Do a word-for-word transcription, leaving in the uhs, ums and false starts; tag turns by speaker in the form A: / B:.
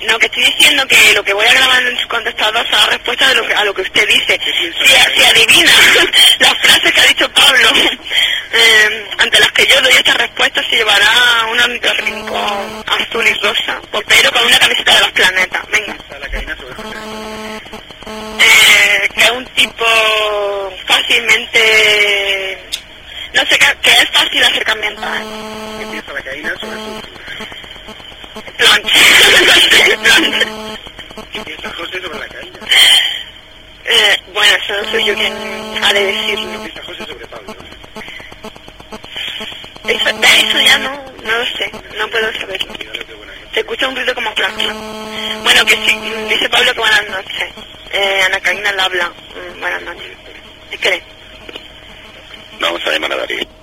A: No, que estoy diciendo que lo que voy a grabar en su contestador será respuesta de lo que, a lo que usted dice. Si, si adivina las frases que ha dicho Pablo, eh, ante las que yo doy esta respuesta, se llevará un ornitorrinco azul y rosa, pero con una camiseta de los planetas. Venga. Eh, que es un tipo fácilmente... No sé, que, que es fácil acercamiento. ¿eh?
B: ¿Qué piensa la caína sobre su...
A: Plancha. Plancha.
B: ¿Qué piensa José sobre la caína?
A: Eh, bueno, eso no soy yo quien ha de decirlo.
B: ¿Qué piensa José sobre Pablo?
A: Eso, eso ya no, no lo sé, no puedo saberlo. Se escucha un ruido como plancha. Bueno, que sí, dice Pablo que buenas noches. Eh, Ana Karina le habla. Mm, buenas noches. ¿Qué crees?
B: Vamos a llamar a Darío.